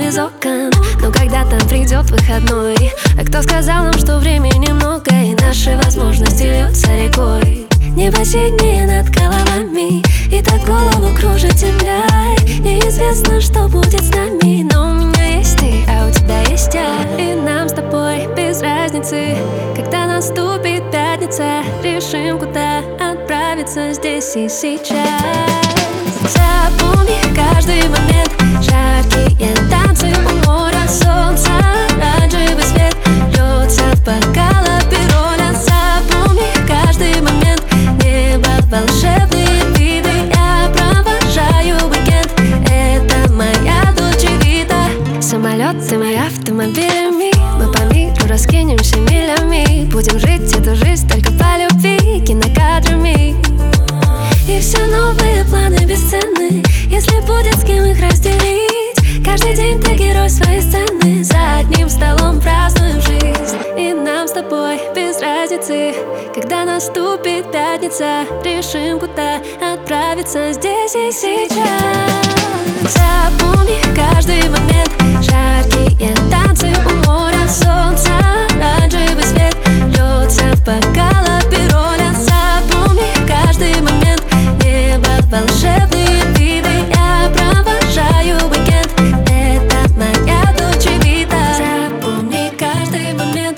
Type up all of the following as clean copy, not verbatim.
из окон. Но когда-то придет выходной. А кто сказал нам, что времени много и наши возможности льются рекой? Небо синее над головами, и так голову кружит земля. Неизвестно, что будет с нами, но у меня есть ты, а у тебя есть я. И нам с тобой без разницы, когда наступит пятница, решим, куда отправиться здесь и сейчас. Запомни каждый момент, жаркие танцы у моря, солнца, оранжевый свет льется в бокал апероля. Запомни каждый момент, небо, волшебные виды. Я провожаю уикенд, это моя Дольче Вита. Самолеты мои автомобилями, мы по миру раскинемся милями. Будем жить эту жизнь только по любви, кинокадрами. И все новые планы бесценны, если будет с кем их разделить. Каждый день ты герой своей сцены, за одним столом празднуем жизнь. И нам с тобой без разницы, когда наступит пятница, решим, куда отправиться здесь и сейчас. Запомни каждый момент, жаркие танцы у моря, солнца, оранжевый свет льется в бокал апероля. Запомни каждый момент, небо, волшебные виды. Я провожаю уикенд, это моя Дольче Вита. Запомни каждый момент,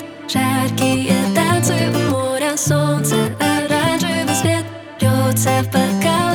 жаркие танцы у моря, солнце, оранжевый свет льется в бокал